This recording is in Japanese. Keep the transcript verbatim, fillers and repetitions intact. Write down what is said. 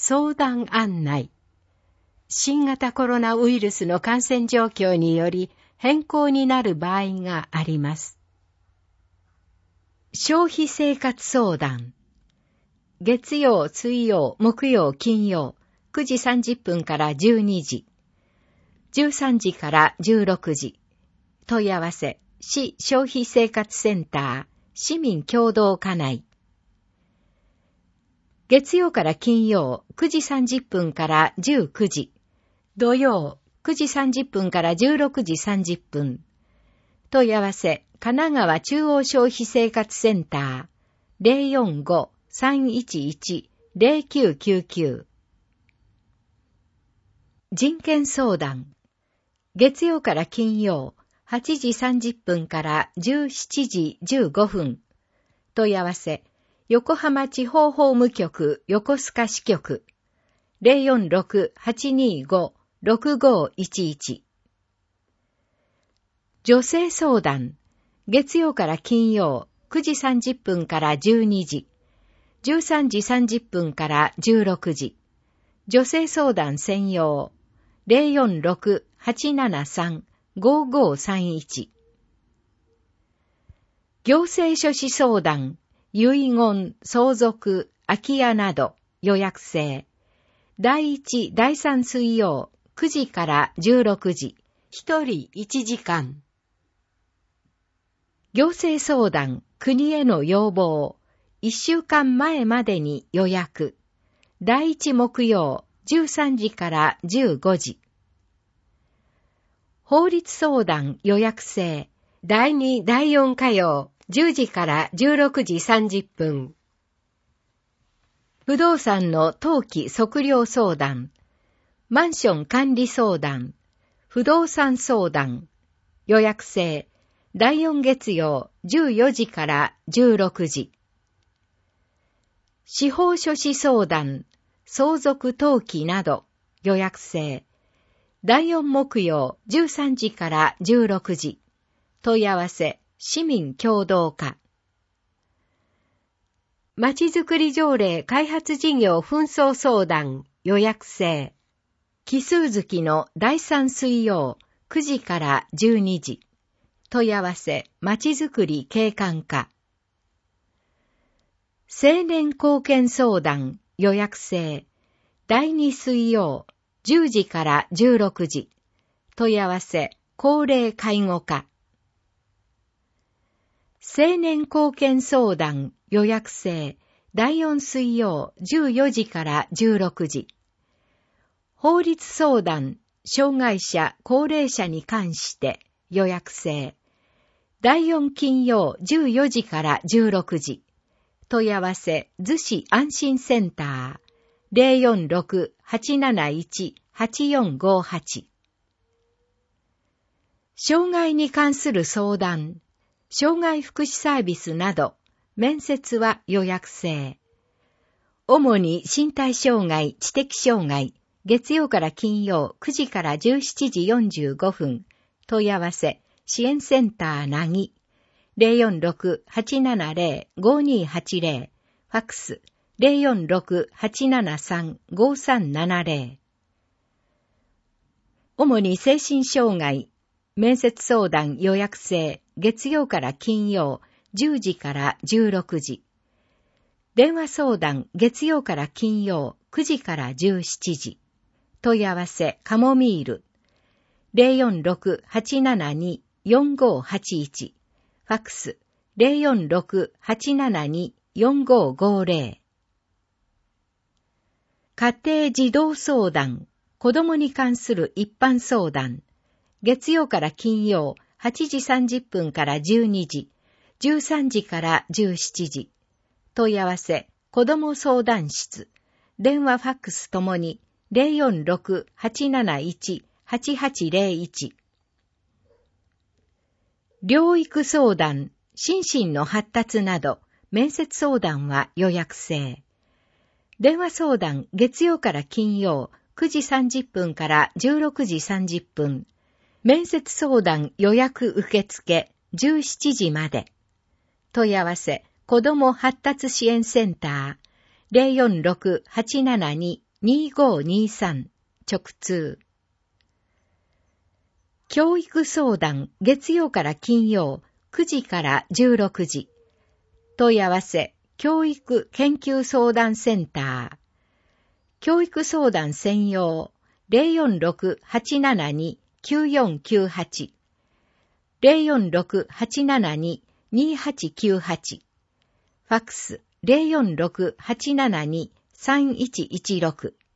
相談案内。新型コロナウイルスの感染状況により変更になる場合があります。消費生活相談。月曜、水曜、木曜、金曜、くじさんじゅっぷんからじゅうにじ、じゅうさんじからじゅうろくじ。問い合わせ、市消費生活センター、市民協同課内。月曜から金曜、くじさんじゅっぷんからじゅうくじ。土曜、くじさんじゅっぷんからじゅうろくじさんじゅっぷん。問い合わせ、神奈川中央消費生活センター、ゼロよんご さんいちいち ゼロきゅうきゅうきゅう。人権相談。月曜から金曜、はちじさんじゅっぷんからじゅうしちじじゅうごふん。問い合わせ、横浜地方法務局横須賀支局、ゼロよんろく はちにご ろくごいちいち。女性相談。月曜から金曜、くじさんじゅっぷんからじゅうにじ、じゅうさんじさんじゅっぷんからじゅうろくじ。女性相談専用、ゼロよんろく はちななさん ごごさんいち。行政書士相談、遺言、相続、空き家など予約制。だいいち、だいさん水曜、くじからじゅうろくじ、ひとりいちじかん。行政相談、国への要望、いっしゅうかんまえまでに予約。だいいち木曜、じゅうさんじからじゅうごじ。法律相談予約制。だいに、だいよん火曜、じゅうじからじゅうろくじさんじゅっぷん。不動産の登記測量相談。マンション管理相談。不動産相談。予約制。だいよん月曜、じゅうよじからじゅうろくじ。司法書士相談。相続登記など予約制。だいよん木曜、じゅうさんじからじゅうろくじ。問い合わせ、市民協同課。まちづくり条例開発事業紛争相談予約制。奇数月のだいさん水曜、くじからじゅうにじ。問い合わせ、まちづくり景観課。青年貢献相談予約制。だいに水曜、じゅうじからじゅうろくじ。問い合わせ、高齢介護課。青年貢献相談予約制。だいよん水曜、じゅうよじからじゅうろくじ。法律相談、障害者、高齢者に関して予約制。だいよん金曜、じゅうよじからじゅうろくじ。問い合わせ、逗子安心センター。ゼロよんろく はちなないち はちよんごはち。障害に関する相談、障害福祉サービスなど、面接は予約制。主に身体障害、知的障害、月曜から金曜くじからじゅうしちじよんじゅうごふん。問い合わせ、支援センターなぎ。ゼロよんろく はちななゼロ ごにはちゼロ。ファックス、ゼロよんろく はちななさん ごさんななゼロ。主に精神障害、面接相談予約制、月曜から金曜、じゅうじからじゅうろくじ。電話相談、月曜から金曜、くじからじゅうしちじ。問い合わせ、カモミール。ゼロよんろく はちななに よんごはちいち。ファックス、ゼロよんろく はちななに よんごごゼロ。家庭児童相談、子供に関する一般相談。月曜から金曜、はちじさんじゅっぷんからじゅうにじ、じゅうさんじからじゅうしちじ。問い合わせ、子供相談室。電話ファックスともに、ゼロよんろく はちなないち はちはちゼロいち。療育相談、心身の発達など、面接相談は予約制。電話相談、月曜から金曜、くじさんじゅっぷんからじゅうろくじさんじゅっぷん。面接相談予約受付、じゅうしちじまで。問い合わせ、子ども発達支援センター、ゼロよんろく はちななににごにさん 直通。教育相談月曜から金曜くじからじゅうろくじ。問い合わせ教育研究相談センター。教育相談専用 ゼロよんろく はちななに きゅうよんきゅうはち ゼロよんろく はちななに にはちきゅうはち。ファックスゼロよんろく はちななに さんいちいちろく。